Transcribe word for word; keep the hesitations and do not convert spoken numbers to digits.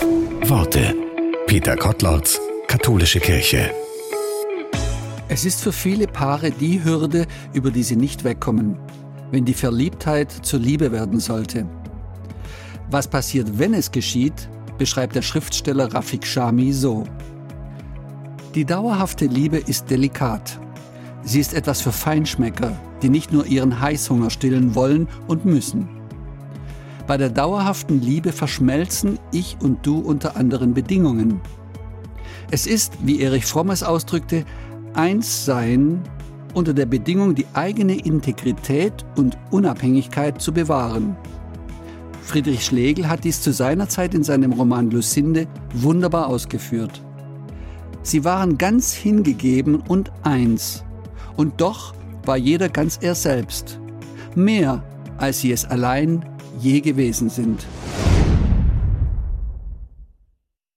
Worte. Peter Kotlertz, Katholische Kirche. Es ist für viele Paare die Hürde, über die sie nicht wegkommen, wenn die Verliebtheit zur Liebe werden sollte. Was passiert, wenn es geschieht, beschreibt der Schriftsteller Rafik Shami so: Die dauerhafte Liebe ist delikat. Sie ist etwas für Feinschmecker, die nicht nur ihren Heißhunger stillen wollen und müssen. Bei der dauerhaften Liebe verschmelzen ich und du unter anderen Bedingungen. Es ist, wie Erich Fromm es ausdrückte, eins sein unter der Bedingung, die eigene Integrität und Unabhängigkeit zu bewahren. Friedrich Schlegel hat dies zu seiner Zeit in seinem Roman Lucinde wunderbar ausgeführt. Sie waren ganz hingegeben und eins. Und doch war jeder ganz er selbst. Mehr, als sie es allein je gewesen sind.